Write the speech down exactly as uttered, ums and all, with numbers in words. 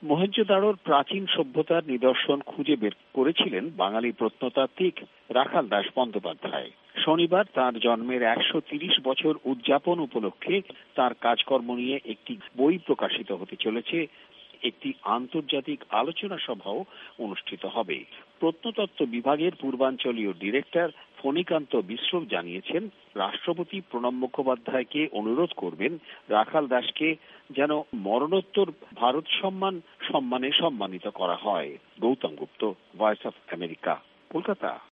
মহেঞ্জোদারোর প্রাচীন সভ্যতার নিদর্শন খুঁজে বের করেছিলেন বাঙালি প্রত্নতাত্ত্বিক রাখাল দাস বন্দ্যোপাধ্যায়। শনিবার তাঁর জন্মের একশো তিরিশ বছর উদযাপন উপলক্ষে তাঁর কাজকর্ম নিয়ে একটি বই প্রকাশিত হতে চলেছে। একটি আন্তর্জাতিক আলোচনা সভাও অনুষ্ঠিত হবে। প্রত্নতত্ত্ব বিভাগের পূর্বাঞ্চলীয় ডিরেক্টর ফণীকান্ত মিশ্র জানিয়েছেন, রাষ্ট্রপতি প্রণব মুখোপাধ্যায়কে অনুরোধ করবেন রাখাল দাসকে যেন মরণোত্তর ভারত সম্মান সম্মানে সম্মানিত করা হয়। Gautam Gupta, voice of America, Kolkata.